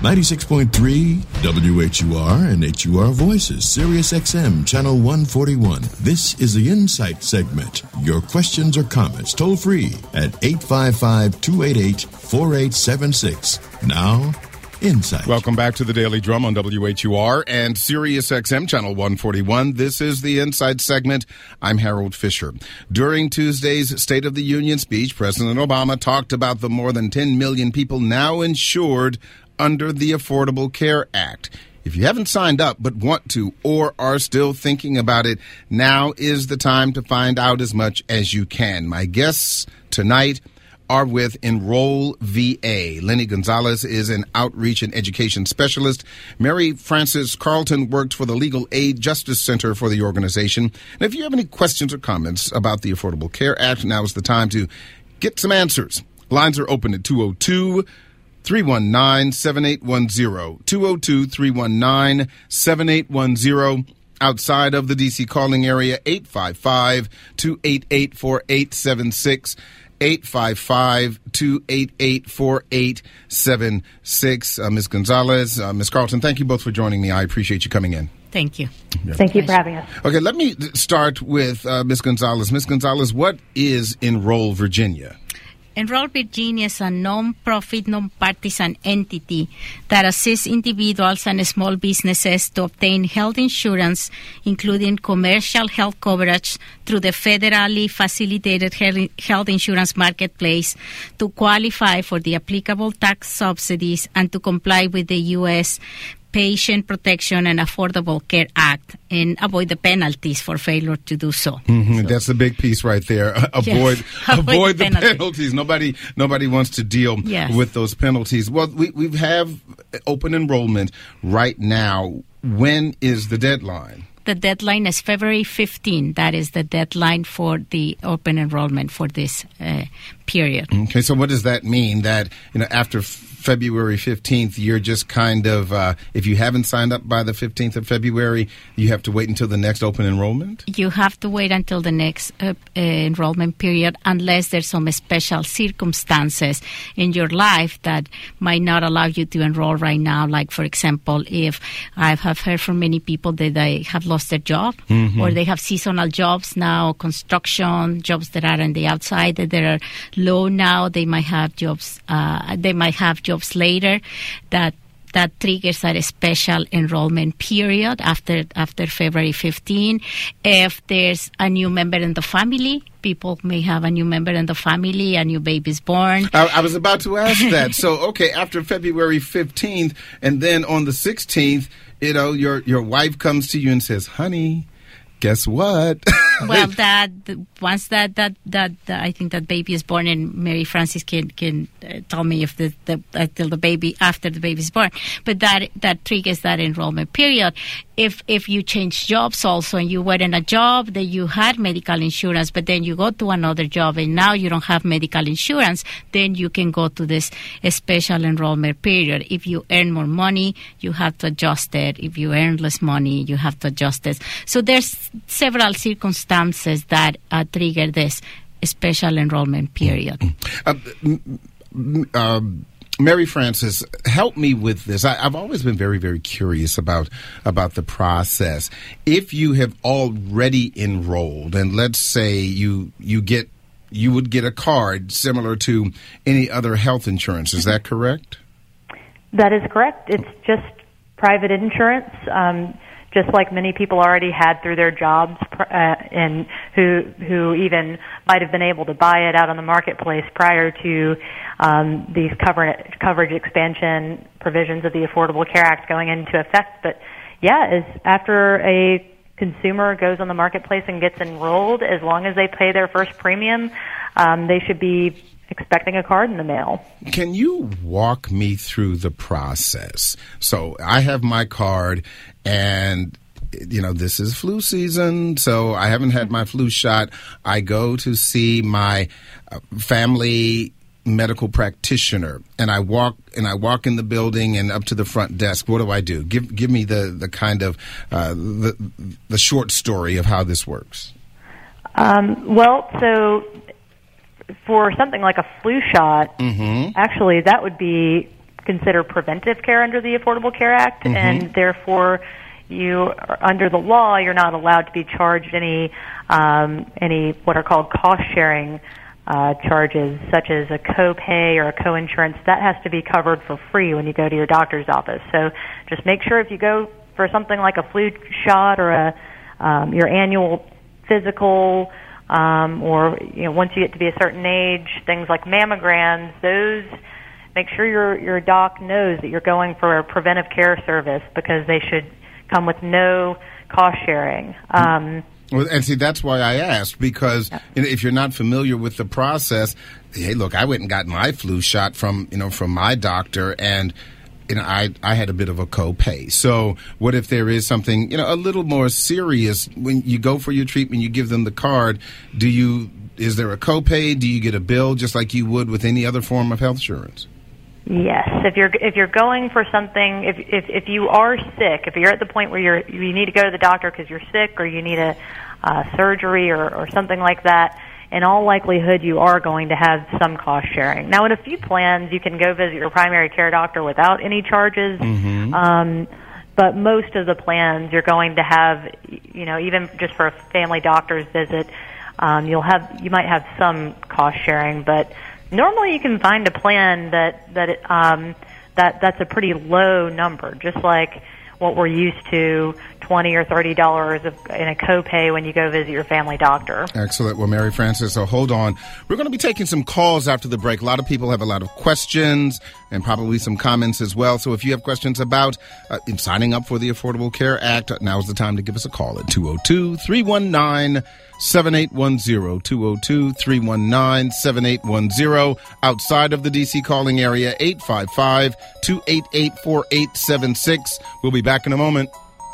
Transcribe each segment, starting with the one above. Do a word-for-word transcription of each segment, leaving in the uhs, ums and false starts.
ninety-six point three W H U R and H U R Voices, Sirius X M, Channel one forty-one. This is the Insight segment. Your questions or comments toll free at eight five five, two eight eight, four eight seven six. Now, Insight. Welcome back to the Daily Drum on W H U R and Sirius X M Channel one forty-one. This is the Insight segment. I'm Harold Fisher. During Tuesday's State of the Union speech, President Obama talked about the more than ten million people now insured under the Affordable Care Act. If you haven't signed up but want to or are still thinking about it, now is the time to find out as much as you can. My guests tonight are with Enroll V A. Lenny Gonzalez is an outreach and education specialist. Mary Frances Carlton worked for the Legal Aid Justice Center for the organization. And if you have any questions or comments about the Affordable Care Act, now is the time to get some answers. Lines are open at two oh two, three one nine, seven eight one zero. two oh two, three one nine, seven eight one zero. Outside of the D C calling area, eight five five, two eight eight, four eight seven six. eight five five, two eight eight, four eight seven six. Uh, Miz Gonzalez, uh, Miz Carlton, thank you both for joining me. I appreciate you coming in. Thank you. Yeah. Thank you for having us. Okay, let me start with uh, Miz Gonzalez. Miz Gonzalez, what is Enroll Virginia? Enroll Virginia is a non-profit, non-partisan entity that assists individuals and small businesses to obtain health insurance, including commercial health coverage through the federally facilitated health insurance marketplace, to qualify for the applicable tax subsidies and to comply with the U S Patient Protection and Affordable Care Act and avoid the penalties for failure to do so. Mm-hmm. so That's the big piece right there. avoid yes. avoid, avoid the, the penalties. penalties. Nobody nobody wants to deal yes. with those penalties. Well, we we have open enrollment right now. When is the deadline? The deadline is February fifteenth. That is the deadline for the open enrollment for this uh, period. Okay, so what does that mean? That, you know, after February fifteenth, you're just kind of, uh, if you haven't signed up by the fifteenth of February, you have to wait until the next open enrollment? You have to wait until the next uh, uh, enrollment period unless there's some special circumstances in your life that might not allow you to enroll right now. Like, for example, if I have heard from many people that they have lost their job mm-hmm. or they have seasonal jobs now, construction jobs that are on the outside that they are low now, they might have jobs, uh, they might have jobs later that that triggers a special enrollment period after after February fifteenth. If there's a new member in the family, people may have a new member in the family, a new baby's born. I, I was about to ask that. So, okay, after February fifteenth, and then on the sixteenth, you know, your your wife comes to you and says, "Honey, guess what?" Well, that once that, that that that I think that baby is born, and Mary Frances can can uh, tell me if the, the until the baby after the baby is born, but that that triggers that enrollment period. If if you change jobs also, and you were in a job that you had medical insurance, but then you go to another job and now you don't have medical insurance, then you can go to this special enrollment period. If you earn more money, you have to adjust it. If you earn less money, you have to adjust it. So there's several circumstances that uh, trigger this special enrollment period. Uh, uh, Mary Frances, help me with this. I, I've always been very, very curious about about the process. If you have already enrolled, and let's say you you get you would get a card similar to any other health insurance, is that correct? That is correct. It's just private insurance. Um, just like many people already had through their jobs, uh, and who who even might have been able to buy it out on the marketplace prior to um, these cover, coverage expansion provisions of the Affordable Care Act going into effect. But yeah, as after a consumer goes on the marketplace and gets enrolled, as long as they pay their first premium, um, they should be expecting a card in the mail. Can you walk me through the process? So I have my card, and you know, this is flu season, so I haven't had my flu shot. I go to see my uh, family medical practitioner, and I walk and I walk in the building and up to the front desk. What do I do? Give give me the the kind of uh, the the short story of how this works. Um, well, so for something like a flu shot, mm-hmm. actually that would be consider preventive care under the Affordable Care Act, Mm-hmm. and therefore you are, under the law, you're not allowed to be charged any um, any what are called cost sharing uh, charges, such as a co-pay or a co-insurance. That has to be covered for free when you go to your doctor's office. So just make sure if you go for something like a flu shot or a um, your annual physical, um, or you know, once you get to be a certain age, things like mammograms, those, make sure your your doc knows that you're going for a preventive care service, because they should come with no cost sharing. Um, Well, and see, that's why I asked, because Yeah. you know, if you're not familiar with the process, hey, look, I went and got my flu shot from, you know, from my doctor, and you know, I, I had a bit of a copay. So what if there is something, you know, a little more serious when you go for your treatment, you give them the card, do you, is there a copay? Do you get a bill just like you would with any other form of health insurance? Yes, if you're if you're going for something, if if if you are sick, if you're at the point where you're you need to go to the doctor because you're sick, or you need a uh, surgery or or something like that, in all likelihood you are going to have some cost sharing. Now, in a few plans, you can go visit your primary care doctor without any charges. Mm-hmm. Um, but most of the plans, you're going to have, you know, even just for a family doctor's visit, um, you'll have you might have some cost sharing, but normally you can find a plan that that um, that that's a pretty low number, just like what we're used to, twenty or thirty dollars in a copay when you go visit your family doctor. Excellent. Well, Mary Frances, so hold on. We're going to be taking some calls after the break. A lot of people have a lot of questions and probably some comments as well. So if you have questions about uh, in signing up for the Affordable Care Act, now's the time to give us a call at two oh two, three one nine, seven eight one zero, two oh two, three one nine, seven eight one zero. Outside of the D C calling area, eight five five, two eight eight, four eight seven six. We'll be back in a moment.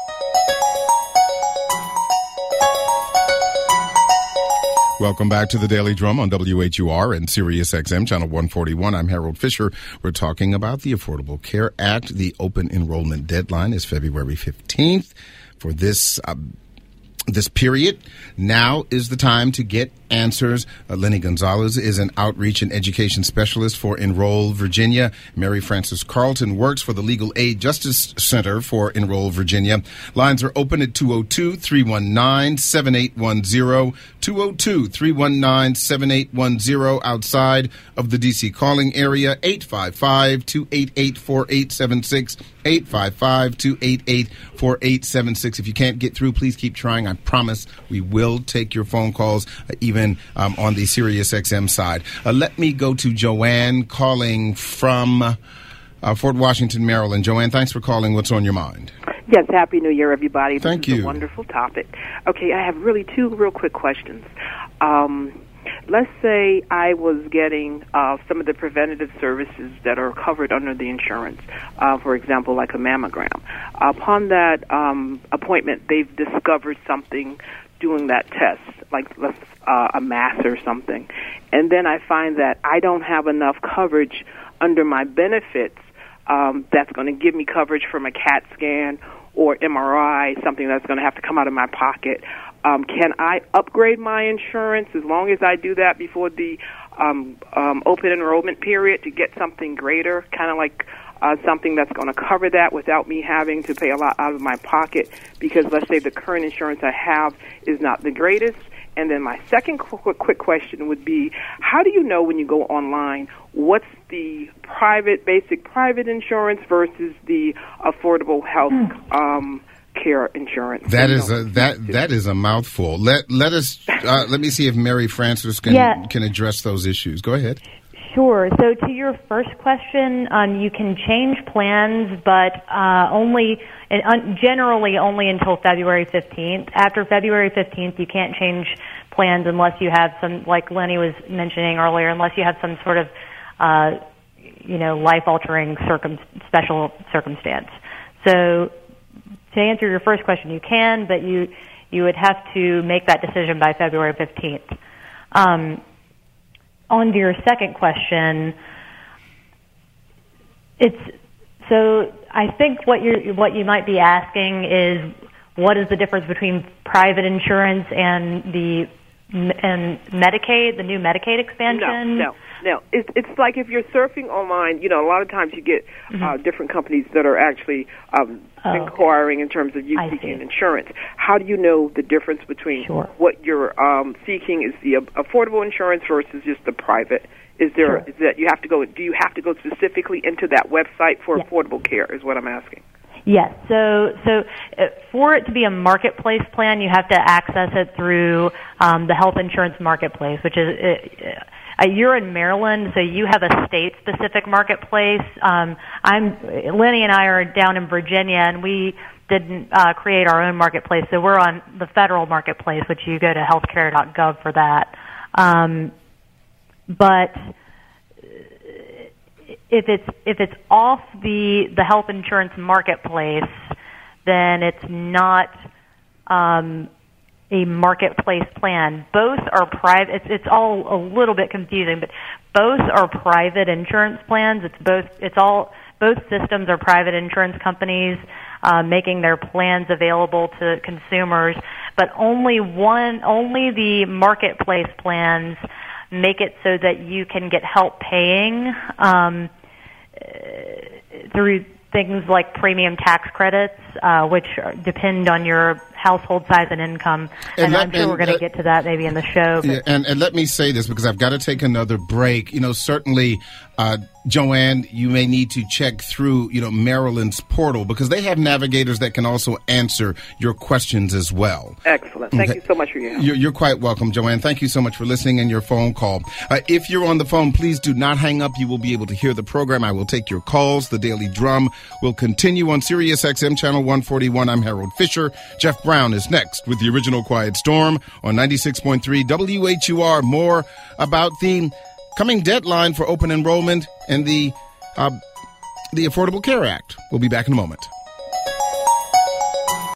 Welcome back to the Daily Drum on W H U R and Sirius X M, Channel one forty-one. I'm Harold Fisher. We're talking about the Affordable Care Act. The open enrollment deadline is February fifteenth for this uh, this period. Now is the time to get answers. Uh, Lenny Gonzalez is an outreach and education specialist for Enroll Virginia. Mary Frances Carlton works for the Legal Aid Justice Center for Enroll Virginia. Lines are open at two oh two, three one nine, seven eight one zero, two oh two, three one nine, seven eight one zero. Outside of the D C calling area, eight five five, two eight eight, four eight seven six, eight five five, two eight eight, four eight seven six. If you can't get through, please keep trying. I promise we will take your phone calls, uh, even um, on the Sirius X M side. Uh, let me go to Joanne calling from uh, Fort Washington, Maryland. Joanne, thanks for calling. What's on your mind? Yes, Happy New Year, everybody. This Thank is you. a wonderful topic. Okay, I have really two real quick questions. Um, let's say I was getting uh, some of the preventative services that are covered under the insurance, uh, for example, like a mammogram. Upon that um, appointment, they've discovered something doing that test, like uh, a mass or something. And then I find that I don't have enough coverage under my benefits um, that's going to give me coverage from a CAT scan or M R I, something that's going to have to come out of my pocket. Um, can I upgrade my insurance as long as I do that before the um, um, open enrollment period to get something greater, kind of like uh, something that's going to cover that without me having to pay a lot out of my pocket? Because let's say the current insurance I have is not the greatest. And then my second quick, quick question would be, how do you know when you go online what's the private, basic private insurance versus the affordable health um care insurance? That is a that that is a mouthful. Let let us uh, let me see if Mary Frances can Yeah. can address those issues. Go ahead. Sure. So to your first question, um, you can change plans, but uh, only and un- generally only until February fifteenth. After February fifteenth, you can't change plans unless you have some, like Lenny was mentioning earlier, unless you have some sort of, uh, you know, life-altering circum- special circumstance. So to answer your first question, you can, but you you would have to make that decision by February fifteenth. Um, on to your second question, it's so I think what you what you might be asking is what is the difference between private insurance and the and Medicaid, the new Medicaid expansion? No, no. Now, it's, it's like if you're surfing online, you know, a lot of times you get mm-hmm. uh, different companies that are actually um, oh, inquiring in terms of you I seeking see. insurance. How do you know the difference between sure. what you're um, seeking is the uh, affordable insurance versus just the private? Is there sure. is that you have to go? Do you have to go specifically into that website for yes. affordable care? Is what I'm asking. Yes. So, so uh, for it to be a marketplace plan, you have to access it through um, the health insurance marketplace, which is. Uh, Uh, you're in Maryland, so you have a state-specific marketplace. Um, I'm Lenny and I are down in Virginia, and we didn't uh, create our own marketplace, so we're on the federal marketplace, which you go to healthcare dot gov for that. Um, but if it's if it's off the the health insurance marketplace, then it's not. Um, a marketplace plan. Both are private. It's, it's all a little bit confusing, but both are private insurance plans. It's both. It's all. Both systems are private insurance companies uh, making their plans available to consumers. But only one. Only the marketplace plans make it so that you can get help paying um, through things like premium tax credits, uh, which depend on your household size and income. And, and let, I'm sure and, we're going to uh, get to that maybe in the show. Yeah, and, and let me say this because I've got to take another break. You know, certainly, uh, Joanne, you may need to check through, you know, Maryland's portal because they have navigators that can also answer your questions as well. Excellent. Thank okay. you so much for your help. You're, you're quite welcome, Joanne. Thank you so much for listening and your phone call. Uh, if you're on the phone, please do not hang up. You will be able to hear the program. I will take your calls. The Daily Drum will continue on Sirius X M Channel one forty-one. I'm Harold Fisher. Jeff Brown is next with the original Quiet Storm on ninety-six point three W H U R. More about the coming deadline for open enrollment and the uh, the Affordable Care Act. We'll be back in a moment.